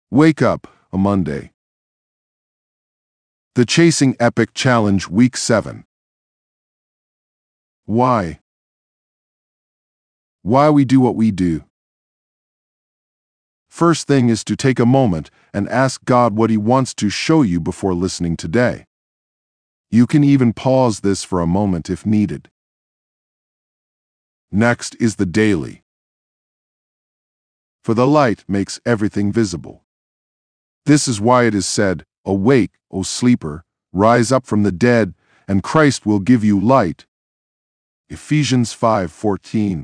Wake Up, a Monday. The Chasing Epic Challenge Week 7. Why? Why we do what we do. First thing is to take a moment and ask God what He wants to show you before listening today. You can even pause this for a moment if needed. Next is the daily. For the light makes everything visible. This is why it is said, "Awake, O sleeper, rise up from the dead, and Christ will give you light." Ephesians 5:14.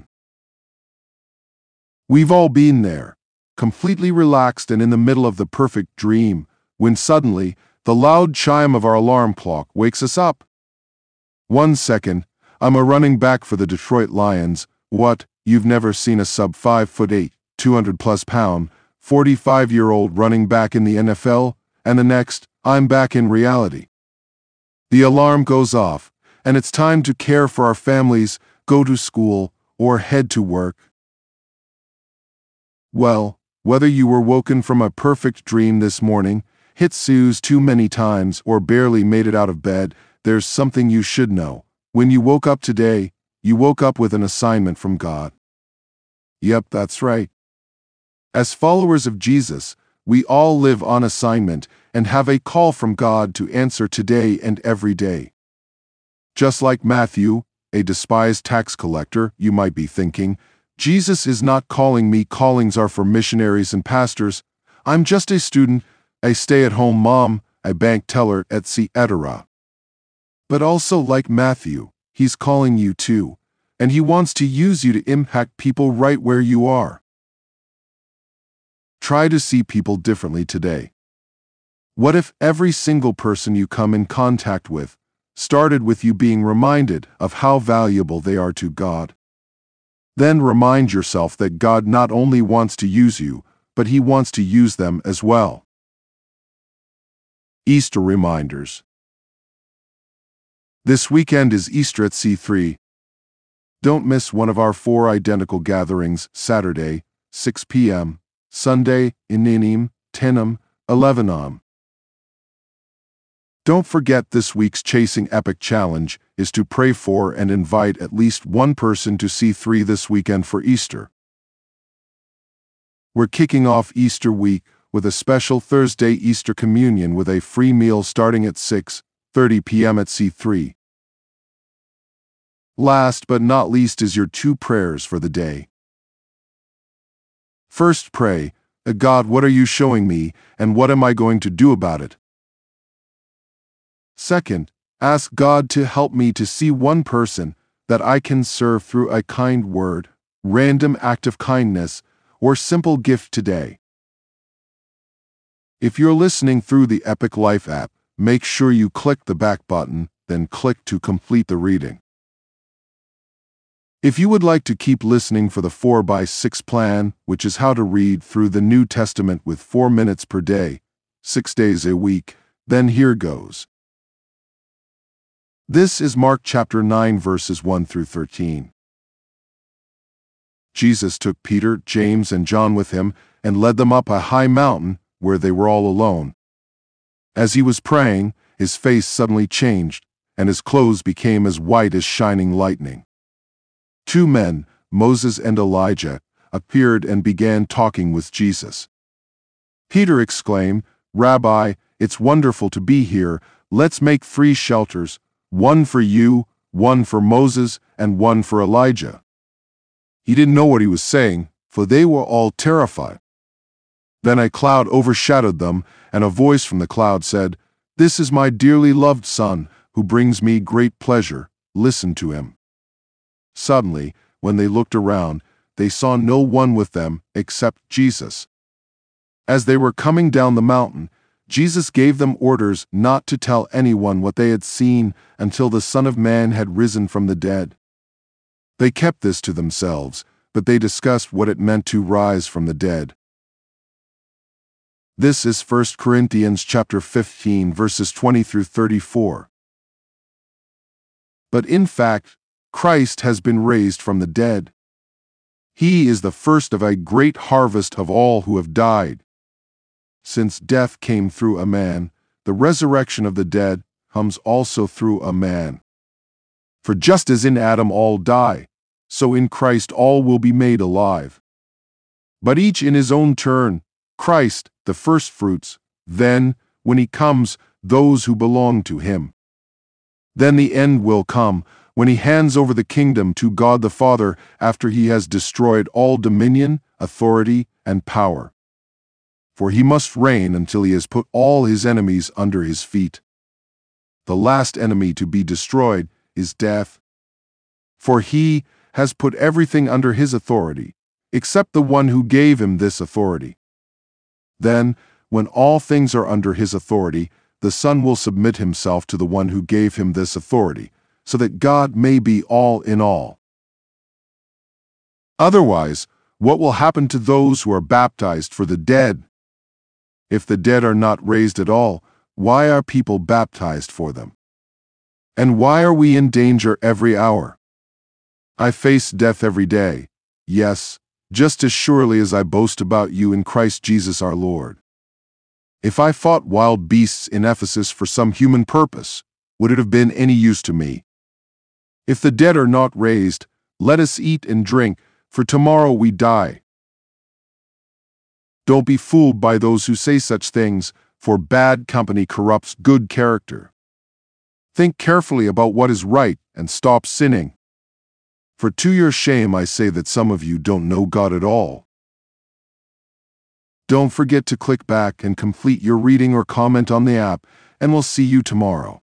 We've all been there, completely relaxed and in the middle of the perfect dream, when suddenly the loud chime of our alarm clock wakes us up. 1 second, I'm a running back for the Detroit Lions. What, you've never seen a sub 5'8", 200-plus pound, 45-year-old running back in the NFL? And the next, I'm back in reality. The alarm goes off, and it's time to care for our families, go to school, or head to work. Well, whether you were woken from a perfect dream this morning, hit snooze too many times, or barely made it out of bed, there's something you should know. When you woke up today, you woke up with an assignment from God. Yep, that's right. As followers of Jesus, we all live on assignment and have a call from God to answer today and every day. Just like Matthew, a despised tax collector, you might be thinking, Jesus is not calling me, callings are for missionaries and pastors. I'm just a student, a stay-at-home mom, a bank teller, etc. But also like Matthew, he's calling you too, and he wants to use you to impact people right where you are. Try to see people differently today. What if every single person you come in contact with started with you being reminded of how valuable they are to God? Then remind yourself that God not only wants to use you, but He wants to use them as well. Easter reminders. This weekend is Easter at C3. Don't miss one of our 4 identical gatherings: Saturday, 6 p.m., Sunday, 9 a.m., 10 a.m., 11 a.m. Don't forget this week's Chasing Epic Challenge is to pray for and invite at least one person to C3 this weekend for Easter. We're kicking off Easter week with a special Thursday Easter communion with a free meal starting at 6:30 p.m. at C3. Last but not least is your 2 prayers for the day. First, pray, God, what are you showing me, and what am I going to do about it? Second, ask God to help me to see one person that I can serve through a kind word, random act of kindness, or simple gift today. If you're listening through the Epic Life app, make sure you click the back button, then click to complete the reading. If you would like to keep listening for the 4x6 plan, which is how to read through the New Testament with 4 minutes per day, 6 days a week, then here goes. This is Mark chapter 9 verses 1 through 13. Jesus took Peter, James, and John with him and led them up a high mountain where they were all alone. As he was praying, his face suddenly changed, and his clothes became as white as shining lightning. 2 men, Moses and Elijah, appeared and began talking with Jesus. Peter exclaimed, "Rabbi, it's wonderful to be here. Let's make 3 shelters, one for you, one for Moses, and one for Elijah." He didn't know what he was saying, for they were all terrified. Then a cloud overshadowed them, and a voice from the cloud said, "This is my dearly loved Son, who brings me great pleasure. Listen to him." Suddenly, when they looked around, they saw no one with them except Jesus. As they were coming down the mountain, Jesus gave them orders not to tell anyone what they had seen until the Son of Man had risen from the dead. They kept this to themselves, but they discussed what it meant to rise from the dead. This is 1 Corinthians chapter 15 verses 20 through 34. But in fact, Christ has been raised from the dead. He is the first of a great harvest of all who have died. since death came through a man, the resurrection of the dead comes also through a man. For just as in Adam all die, so in Christ all will be made alive. But each in his own turn, Christ the firstfruits, then, when he comes, those who belong to him. Then the end will come, when he hands over the kingdom to God the Father after he has destroyed all dominion, authority, and power. For he must reign until he has put all his enemies under his feet. The last enemy to be destroyed is death. For he has put everything under his authority, except the one who gave him this authority. Then, when all things are under his authority, the Son will submit himself to the one who gave him this authority, so that God may be all in all. Otherwise, what will happen to those who are baptized for the dead? If the dead are not raised at all, why are people baptized for them? And why are we in danger every hour? I face death every day, yes, just as surely as I boast about you in Christ Jesus our Lord. If I fought wild beasts in Ephesus for some human purpose, would it have been any use to me? If the dead are not raised, let us eat and drink, for tomorrow we die. Don't be fooled by those who say such things, for bad company corrupts good character. Think carefully about what is right and stop sinning. For to your shame I say that some of you don't know God at all. Don't forget to click back and complete your reading or comment on the app, and we'll see you tomorrow.